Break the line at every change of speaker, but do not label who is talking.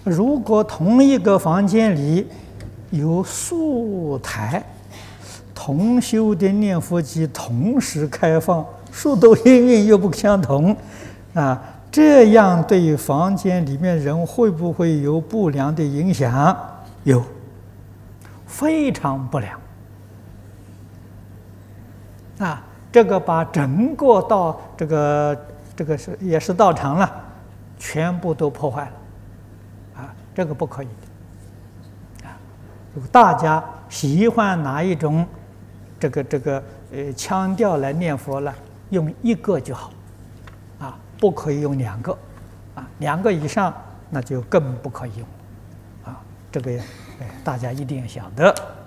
如果同一个房间里有数台同修的念佛机同时开放，速度音韵又不相同，这样对房间里面人会不会有不良的影响？有，非常不良。这个把整个这个也是道场了，全部都破坏了，这个不可以的。如果大家喜欢哪一种腔调来念佛了，用一个就好，不可以用两个，2个以上那就更不可以用，这个大家一定要晓得。